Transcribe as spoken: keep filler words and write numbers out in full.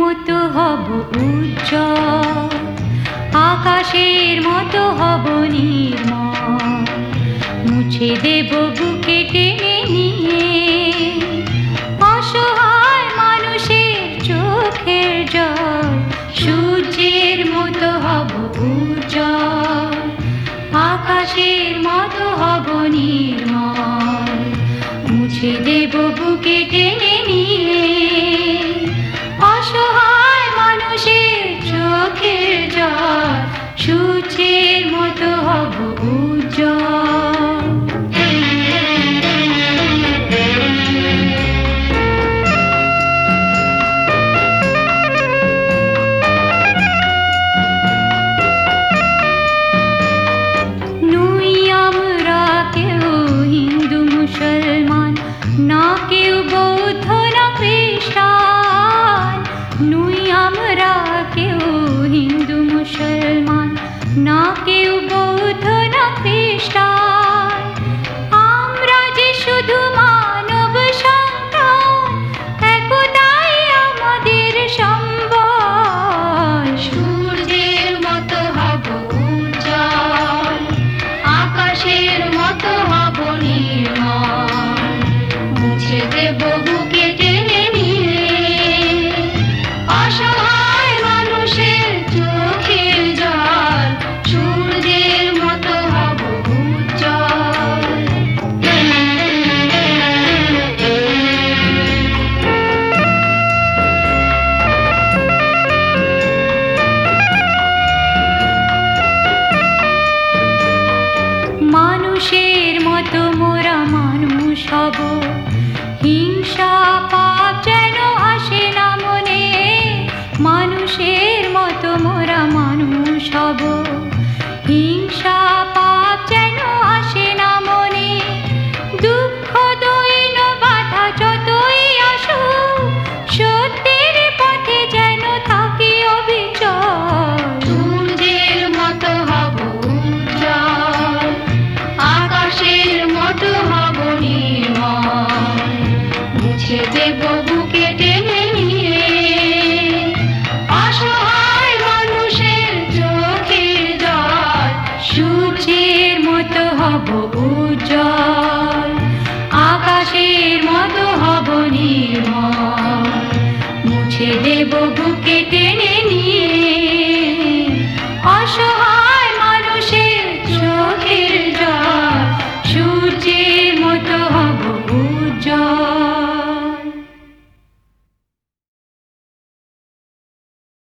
মতো হব উজ্জ্বল, আকাশের মতো হব নির্মল। মুছে দেব বুকে টেনে নিয়ে অসহায় মানুষের চোখের জল। সূর্যের মতো হব উজ্জ্বল, আকাশের মতো হব নির্মল। মুছে দেব বুকে টেনে নিয়ে অসহায় মানুষের চোখের জল। সূর্যের মতো হব উজ্জ্বল। নুই আমরা কেউ হিন্দু মুসলমান, না কেউ বৌদ্ধ না খ্রিস্টান। নুই আমরা কেউ হিন্দু মুসলমান, না কেউ বৌদ্ধ না খ্রিস্টান। আমরা যে শুধু মানব সন্তান, একতাই আমাদের সম্বল। সূর্যের মতো হব উজ্জ্বল, আকাশের মতো হব নির্মল। মুছে দেব বুকে টেনে নিয়ে অসহায় মানুষের চোখের জল। সূর্যের মতো হব উজ্জ্বল। মানুষের মতো মোরা মানুষ হব, হিংসা পাপ যেন আসে না মনে। মানুষের মতো মোরা মানুষ হব, হিংসা পাপ যেন আসে না মনে। দুঃখ দৈন বাধা যতই আসুক, সত্যের পথে যেন থাকি অবিচল। সূর্যের মতো হব উজ্জ্বল, আকাশের মতো হব নির্মল। মুছে দেব